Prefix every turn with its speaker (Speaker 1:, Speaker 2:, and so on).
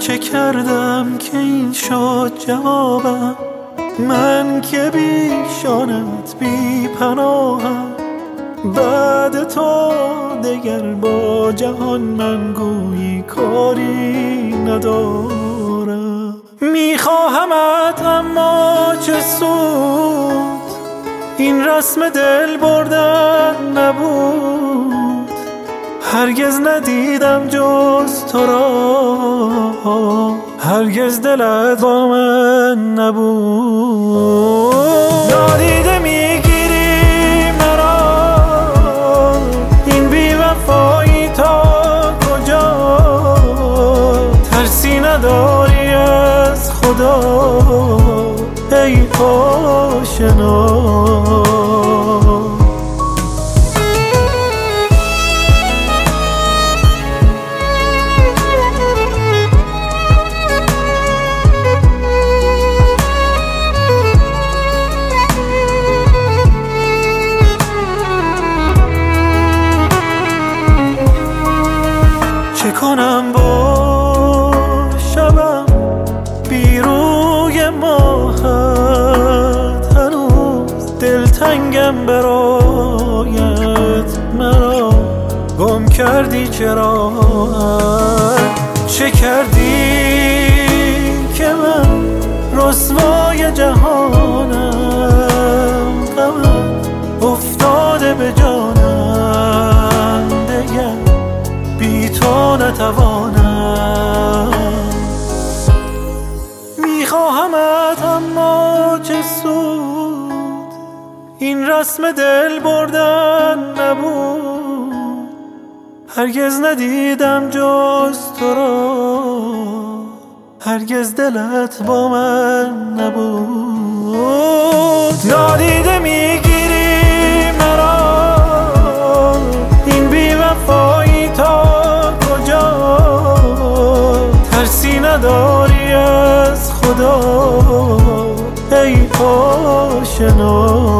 Speaker 1: چه کردم که این شد جوابم؟ من که بیشانت بی پناهم، بعد تو دگر با جهان من گویی کاری ندارم. میخواهمت اما چه سود، این رسم دل بردن نبود. هرگز ندیدم جز تو را، هرگز دلت با من نبود. نادیده میگیری مرا، این بی‌وفایی تا کجا؟ ترسی نداری از خدا ای آشنا؟ چه کنم با شبم بی روی ماهت؟ هنوز دلتنگم برایت، مرا گم کردی چرا؟ چه کردی که من رسوای جهانم؟ غمت افتاده به جانم، دیگر بی تو نتوانم. میخواهمت اما چه سود، این رسم دل بردن نبود. هرگز ندیدم جز تو را، هرگز دلت با من نبود. نادیده میگیری مرا، این بی‌وفایی تا کجا؟ ترسی نداری از خدا ای آشنا؟